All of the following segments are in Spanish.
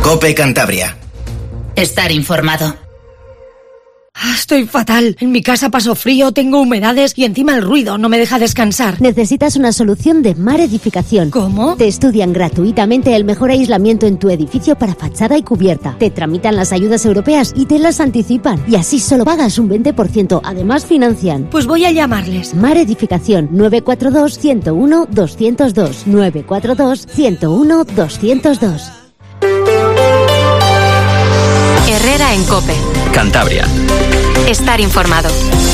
COPE Cantabria. Estar informado. Estoy fatal. En mi casa paso frío, tengo humedades y encima el ruido no me deja descansar. Necesitas una solución de Mar Edificación. ¿Cómo? Te estudian gratuitamente el mejor aislamiento en tu edificio para fachada y cubierta. Te tramitan las ayudas europeas y te las anticipan. Y así solo pagas un 20%. Además financian. Pues voy a llamarles. Mar Edificación 942-101-202. 942-101-202. Herrera en COPE. Cantabria. Estar informado.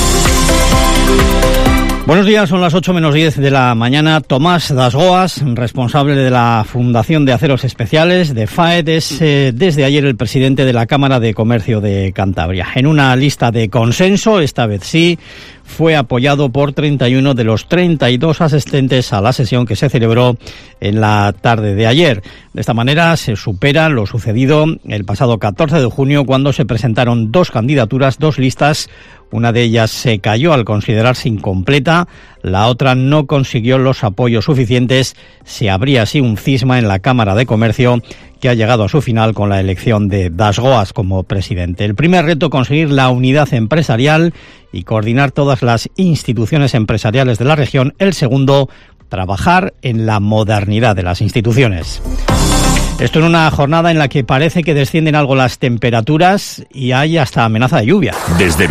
Buenos días, son las 8:10 de la mañana. Tomás Dasgoas, responsable de la Fundación de Aceros Especiales de FAED, es desde ayer el presidente de la Cámara de Comercio de Cantabria. En una lista de consenso, esta vez sí, fue apoyado por 31 de los 32 asistentes a la sesión que se celebró en la tarde de ayer. De esta manera se supera lo sucedido el pasado 14 de junio cuando se presentaron dos candidaturas, dos listas. Una de ellas se cayó al considerarse incompleta, la otra no consiguió los apoyos suficientes. Se abría así un cisma en la Cámara de Comercio que ha llegado a su final con la elección de Dasgoas como presidente. El primer reto, conseguir la unidad empresarial y coordinar todas las instituciones empresariales de la región. El segundo, trabajar en la modernidad de las instituciones. Esto en una jornada en la que parece que descienden algo las temperaturas y hay hasta amenaza de lluvia. Desde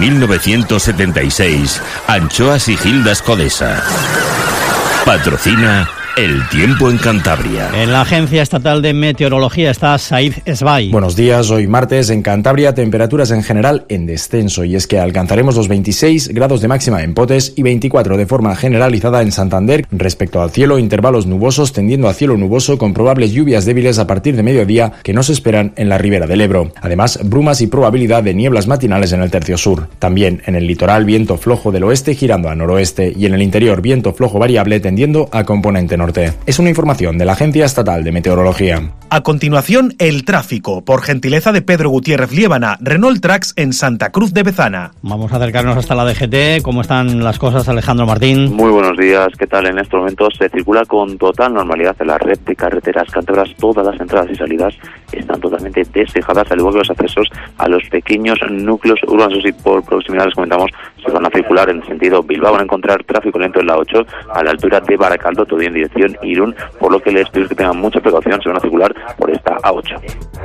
1976, Anchoas y Gildas Codesa. Patrocina El Tiempo en Cantabria. En la Agencia Estatal de Meteorología está Said Esbay. Buenos días, hoy martes en Cantabria, temperaturas en general en descenso, y es que alcanzaremos los 26 grados de máxima en Potes y 24 de forma generalizada en Santander. Respecto al cielo, intervalos nubosos tendiendo a cielo nuboso con probables lluvias débiles a partir de mediodía que no se esperan en la ribera del Ebro. Además, brumas y probabilidad de nieblas matinales en el tercio sur. También en el litoral, viento flojo del oeste girando a noroeste, y en el interior, viento flojo variable tendiendo a componente norte. Es una información de la Agencia Estatal de Meteorología. A continuación, el tráfico, por gentileza de Pedro Gutiérrez Liébana, Renault Trax en Santa Cruz de Bezana. Vamos a acercarnos hasta la DGT. ¿Cómo están las cosas, Alejandro Martín? Muy buenos días, ¿qué tal? En estos momentos se circula con total normalidad en la red de carreteras cántabras. Todas las entradas y salidas están totalmente despejadas, al igual que los accesos a los pequeños núcleos urbanos, y por proximidad les comentamos, se van a circular en el sentido Bilbao. Van a encontrar tráfico lento en la 8 a la altura de Baracaldo, todo en dirección Irún, por lo que les pido que tengan mucha precaución, se van a circular por esta A8.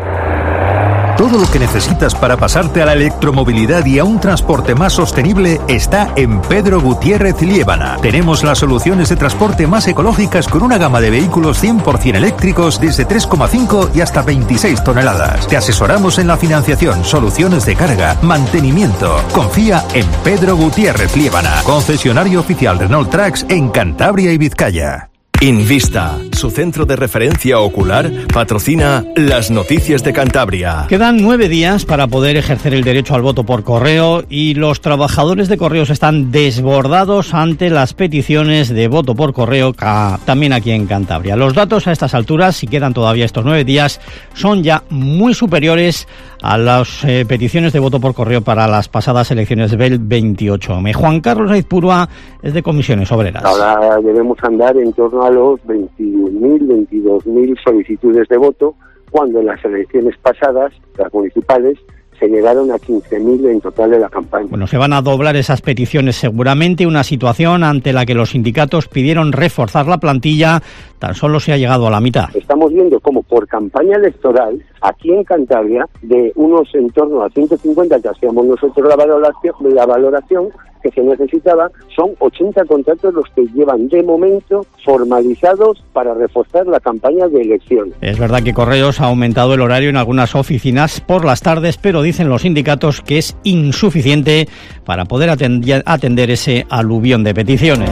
Todo lo que necesitas para pasarte a la electromovilidad y a un transporte más sostenible está en Pedro Gutiérrez Liébana. Tenemos las soluciones de transporte más ecológicas con una gama de vehículos 100% eléctricos desde 3,5 y hasta 26 toneladas. Te asesoramos en la financiación, soluciones de carga, mantenimiento. Confía en Pedro Gutiérrez Liébana, concesionario oficial Renault Trax en Cantabria y Vizcaya. Invista, su centro de referencia ocular, patrocina las noticias de Cantabria. Quedan 9 días para poder ejercer el derecho al voto por correo y los trabajadores de correos están desbordados ante las peticiones de voto por correo también aquí en Cantabria. Los datos a estas alturas, si quedan todavía estos 9 días, son ya muy superiores a las peticiones de voto por correo para las pasadas elecciones del 28. Juan Carlos Aizpurua es de Comisiones Obreras. Ahora debemos andar en torno a los 21.000, 22.000 solicitudes de voto, cuando en las elecciones pasadas, las municipales, se llegaron a 15.000 en total de la campaña. Bueno, se van a doblar esas peticiones seguramente, una situación ante la que los sindicatos pidieron reforzar la plantilla, tan solo se ha llegado a la mitad. Estamos viendo como por campaña electoral, aquí en Cantabria, de unos en torno a 150 que hacíamos nosotros la valoración que se necesitaba, son 80 contratos los que llevan de momento formalizados para reforzar la campaña de elección. Es verdad que Correos ha aumentado el horario en algunas oficinas por las tardes, pero dicen los sindicatos que es insuficiente para poder atender ese aluvión de peticiones.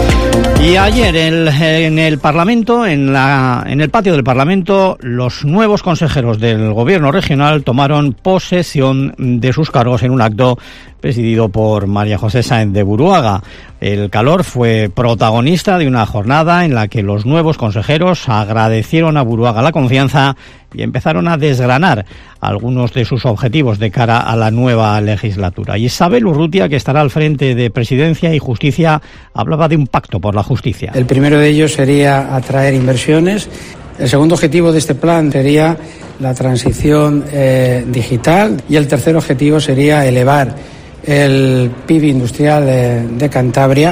Y ayer en el Parlamento, en el patio del Parlamento, los nuevos consejeros del Gobierno regional tomaron posesión de sus cargos en un acto presidido por María José Sáenz de Buruaga. El calor fue protagonista de una jornada en la que los nuevos consejeros agradecieron a Buruaga la confianza y empezaron a desgranar algunos de sus objetivos de cara a la nueva legislatura. Isabel Urrutia, que estará al frente de Presidencia y Justicia, hablaba de un pacto por la justicia. El primero de ellos sería atraer inversiones. El segundo objetivo de este plan sería la transición digital, y el tercer objetivo sería elevar el PIB industrial de Cantabria,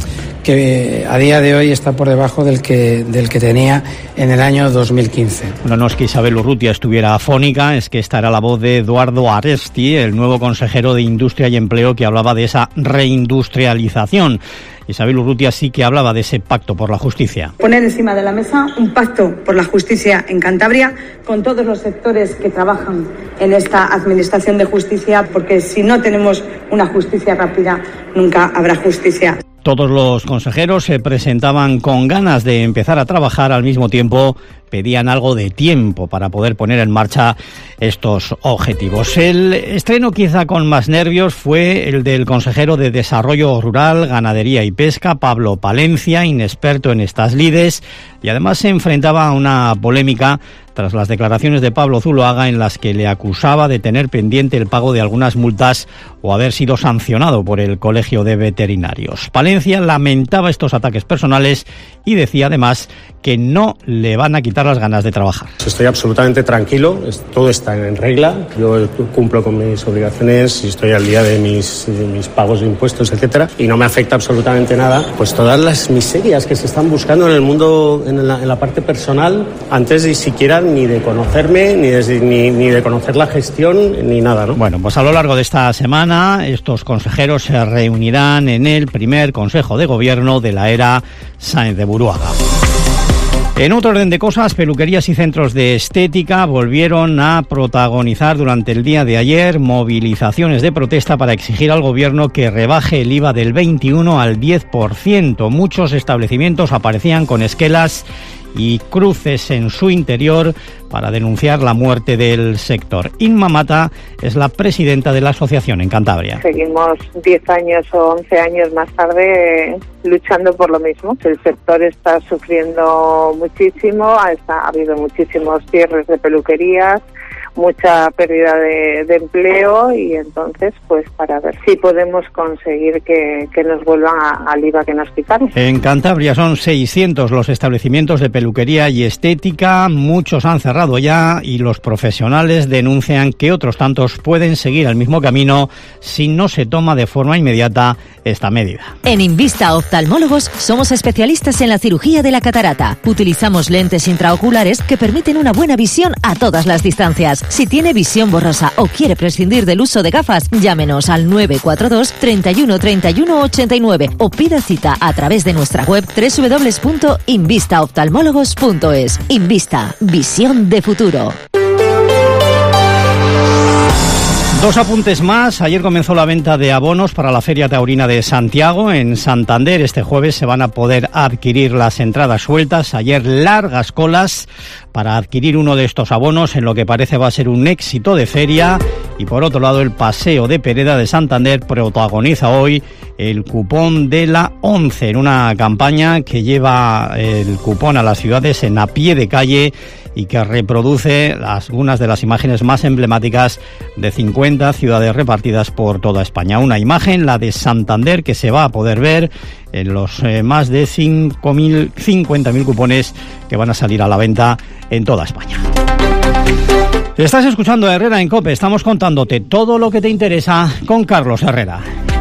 que a día de hoy está por debajo del que tenía en el año 2015. Bueno, no es que Isabel Urrutia estuviera afónica, es que esta era la voz de Eduardo Aresti, el nuevo consejero de Industria y Empleo, que hablaba de esa reindustrialización. Isabel Urrutia sí que hablaba de ese pacto por la justicia. Poner encima de la mesa un pacto por la justicia en Cantabria con todos los sectores que trabajan en esta administración de justicia, porque si no tenemos una justicia rápida, nunca habrá justicia. Todos los consejeros se presentaban con ganas de empezar a trabajar, al mismo tiempo pedían algo de tiempo para poder poner en marcha estos objetivos. El estreno quizá con más nervios fue el del consejero de Desarrollo Rural, Ganadería y Pesca, Pablo Palencia, inexperto en estas lides, y además se enfrentaba a una polémica tras las declaraciones de Pablo Zuloaga, en las que le acusaba de tener pendiente el pago de algunas multas o haber sido sancionado por el Colegio de Veterinarios. Palencia lamentaba estos ataques personales y decía además que no le van a quitar las ganas de trabajar. Estoy absolutamente tranquilo, todo está en regla, yo cumplo con mis obligaciones y estoy al día de mis pagos de impuestos, etcétera, y no me afecta absolutamente nada pues todas las miserias que se están buscando en el mundo, en la parte personal, antes de siquiera ni de conocerme, ni de conocer la gestión, ni nada, ¿no? Bueno, pues a lo largo de esta semana estos consejeros se reunirán en el primer Consejo de Gobierno de la era Sáenz de Buruaga. En otro orden de cosas, peluquerías y centros de estética volvieron a protagonizar durante el día de ayer movilizaciones de protesta para exigir al gobierno que rebaje el IVA del 21 al 10%. Muchos establecimientos aparecían con esquelas y cruces en su interior para denunciar la muerte del sector. Inma Mata es la presidenta de la asociación en Cantabria. Seguimos 10 años o 11 años más tarde luchando por lo mismo. El sector está sufriendo muchísimo, ha habido muchísimos cierres de peluquerías, mucha pérdida de empleo, y entonces pues para ver si podemos conseguir que nos vuelvan al IVA que nos quitaron. En Cantabria son 600 los establecimientos de peluquería y estética, muchos han cerrado ya y los profesionales denuncian que otros tantos pueden seguir el mismo camino si no se toma de forma inmediata esta medida. En Invista Oftalmólogos somos especialistas en la cirugía de la catarata. Utilizamos lentes intraoculares que permiten una buena visión a todas las distancias. Si tiene visión borrosa o quiere prescindir del uso de gafas, llámenos al 942 31 31 89 o pida cita a través de nuestra web www.invistaoftalmólogos.es. Invista, visión de futuro. Dos apuntes más. Ayer comenzó la venta de abonos para la Feria Taurina de Santiago en Santander. Este jueves se van a poder adquirir las entradas sueltas. Ayer largas colas para adquirir uno de estos abonos en lo que parece va a ser un éxito de feria. Y por otro lado, el Paseo de Pereda de Santander protagoniza hoy el cupón de la 11 en una campaña que lleva el cupón a las ciudades en a pie de calle y que reproduce algunas de las imágenes más emblemáticas de 50 ciudades repartidas por toda España. Una imagen, la de Santander, que se va a poder ver en los más de 50.000 cupones que van a salir a la venta en toda España. Estás escuchando a Herrera en COPE. Estamos contándote todo lo que te interesa con Carlos Herrera.